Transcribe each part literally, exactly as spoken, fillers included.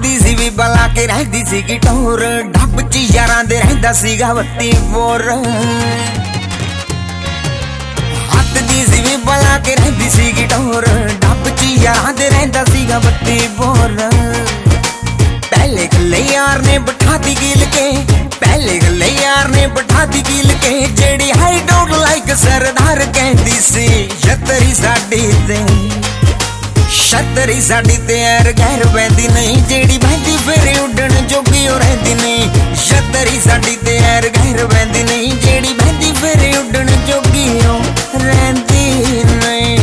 दी सी भी बला के रहती सी की टोर ढब च यारां दे रहंदा सीगा बत्ती बोर हत्थ दी सी भी बला के रहती सी की टोर ढब च यारां दे रहंदा सीगा बत्ती बोर पहले गल्ले यार ने बिठा दी गिल के पहले गल्ले यार ने बिठा दी गिल के जेड़ी हाई डोंट लाइक सरदार कहती सी छतरी साडी ते छतरी साडी ते यार गैर बहती नहीं जेड़ी बहती फिर उड़न जोगी हो रहती नहीं छतरी साडी ते यार गैर बहती नहीं जेड़ी बहती फिर उड़न जोगी हो रहती नहीं।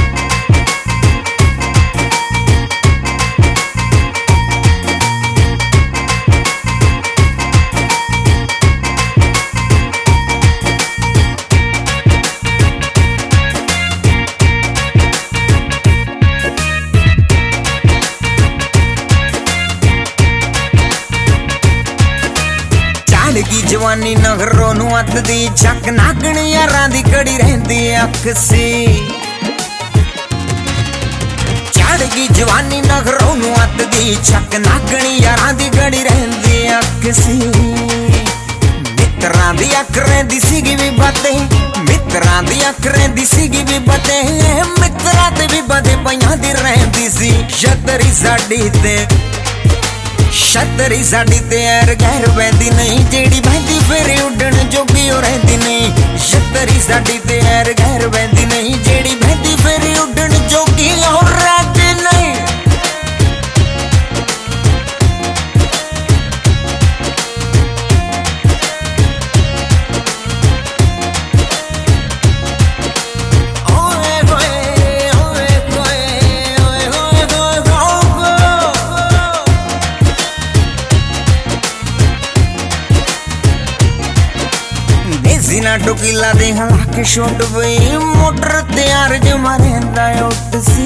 की जवानी नगरों नू अत दी झक नागण यारां दी कड़ी रहंदी अख सी चढ़गी जवानी नगरों नू अत दी झक नागण यारां दी कड़ी रहंदी अख सी मित्रां दी अख रहिंदी सीगी भी बातें मित्रां दी अख रहिंदी सीगी भी बातें मित्रां ते भी बातें पईयां दी रहंदी सी छतरी साडी ते छतरी साडी ते यार गैर बहती नहीं जेड़ी बहती फिर उड़न जोगी हो रहती नहीं छतरी साडी ते यार गैर बहती नहीं जेड़ी बहती फिर उड़न जोगी हो रहती नहीं। ना टोकीला दे हलाक छोट बई मोटर तैयार जमा रहंदा उठ सी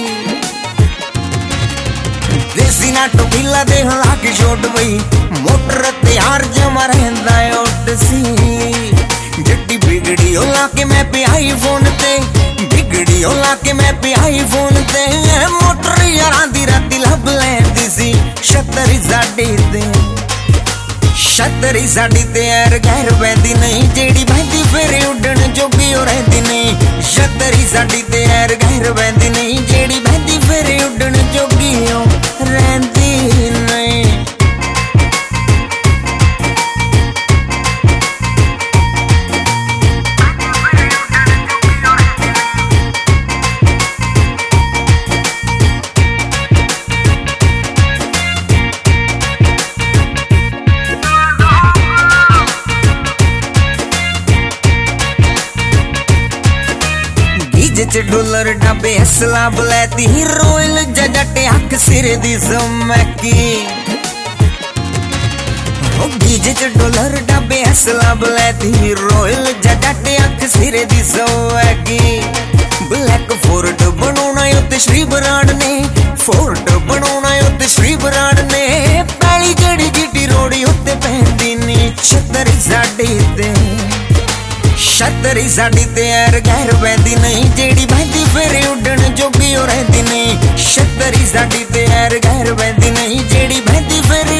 देसी ना टोकीला दे हलाक छोट बई मोटर तैयार जमा रहंदा उठ सी जट्टी बिगड़ी हो लाके मैं पे आई फोन ते बिगड़ी हो लाके मैं पे आई फोन ते मोटर यारां दी राती लब लैंदी सी छतरी साडी ते छतरी साडी ते यार गैर बहती नहीं जेड़ी बहती फिर उड़न जोगी हो रहती नहीं छतरी साडी ते यार गैर बहती नहीं जेड़ी बहती फिर उड़न जोगी हो रहती नहीं। च डॉलर डब्बे असला बुलैती रोयल जजट अख सिर दी समैकी गीज च डॉलर डब्बे असला बुलैती रोयल जजट अख सिर दी समैकी ब्लैक फोर्ट बनाना उत्ते श्री बराड़ ने फोर्ट बनाना उत्ते श्री बराड़ ने पैली जड़ी जीटी रोड़ी उत्ते पहनदी नी छतरी साडी ते छतरी साडी ते यार गैर बहती नहीं जेड़ी बहती फिर उड़न जोगी हो रहती नहीं छतरी साडी ते यार गैर बहती नहीं जेड़ी बहती फिर